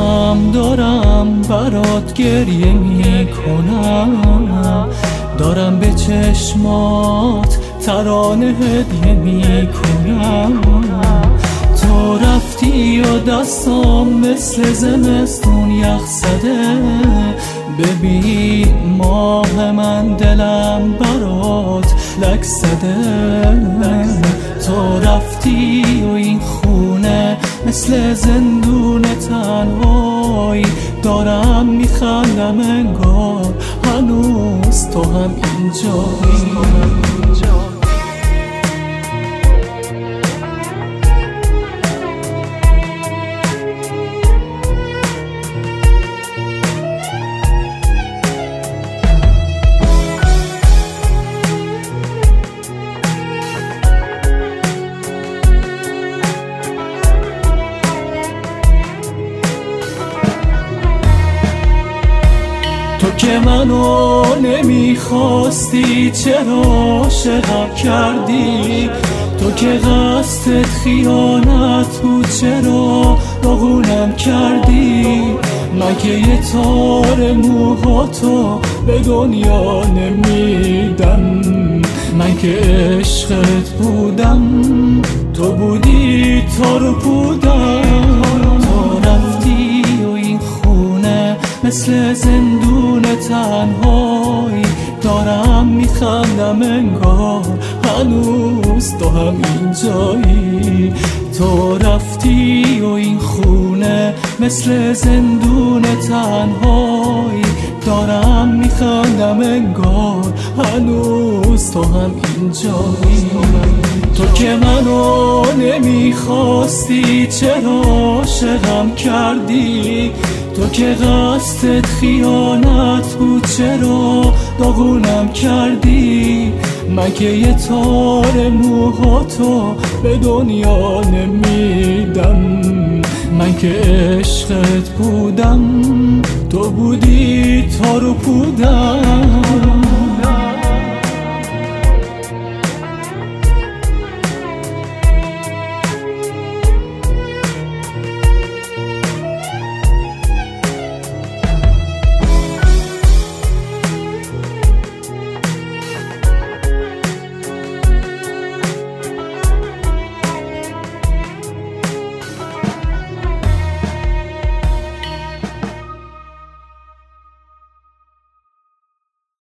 چشمام دارم برات گریه میکنم، دارم به چشمات ترانه هدیه میکنم. تو رفتی و دستام مثل زمستون یخ زده، ببین ماه من دلم برات لک زده. تو رفتی و این خونه مثل زندون تنهایی، دارم میخندم انگار هنوز تو هم اینجایی. تو که منو نمیخواستی چرا عاشقم کردی؟ تو که قصدت خیانت بود چرا داغونم کردی؟ من که یه تار موهاتو به دنیا نمیدم، من که عشقت بودم تو بودی تار بودم. تو رفتی و این خونه مثل زندون تنهایی، دارم میخندم انگار هنوز تو هم اینجایی. تو رفتی و این خونه مثل زندون تنهایی، دارم میخندم انگار هنوز تو هم اینجایی. تو که منو نمیخواستی چرا عاشقم کردی؟ تو که قصدت خیانت بود چرا داغونم کردی؟ من که یه تار موهاتو به دنیا نمیدم، من که عشقت بودم تو بودی تار و پودم.